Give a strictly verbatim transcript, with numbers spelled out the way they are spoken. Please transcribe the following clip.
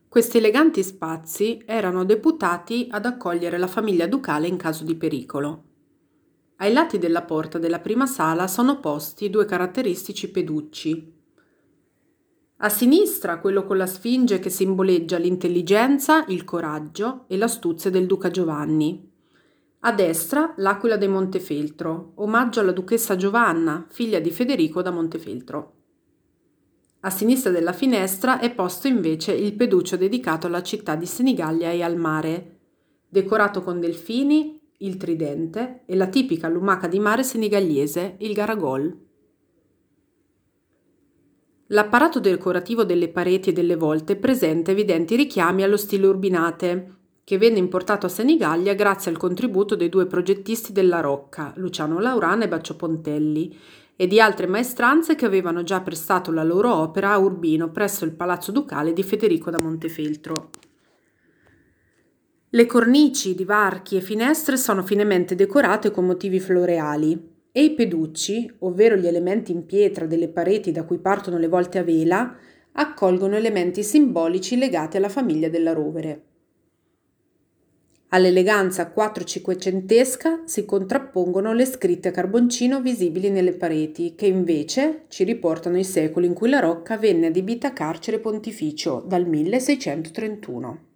Questi eleganti spazi erano deputati ad accogliere la famiglia ducale in caso di pericolo. Ai lati della porta della prima sala sono posti due caratteristici peducci. A sinistra quello con la sfinge che simboleggia l'intelligenza, il coraggio e l'astuzia del duca Giovanni. A destra l'aquila de Montefeltro, omaggio alla duchessa Giovanna, figlia di Federico da Montefeltro. A sinistra della finestra è posto invece il peduccio dedicato alla città di Senigallia e al mare, decorato con delfini, il tridente e la tipica lumaca di mare senigalese, il garagol. L'apparato decorativo delle pareti e delle volte presenta evidenti richiami allo stile urbinate, che venne importato a Senigallia grazie al contributo dei due progettisti della Rocca, Luciano Laurana e Baccio Pontelli, e di altre maestranze che avevano già prestato la loro opera a Urbino presso il Palazzo Ducale di Federico da Montefeltro. Le cornici di varchi e finestre sono finemente decorate con motivi floreali e i peducci, ovvero gli elementi in pietra delle pareti da cui partono le volte a vela, accolgono elementi simbolici legati alla famiglia della Rovere. All'eleganza quattro-cinquecentesca si contrappongono le scritte a carboncino visibili nelle pareti, che invece ci riportano i secoli in cui la Rocca venne adibita a carcere pontificio dal milleseicentotrentuno.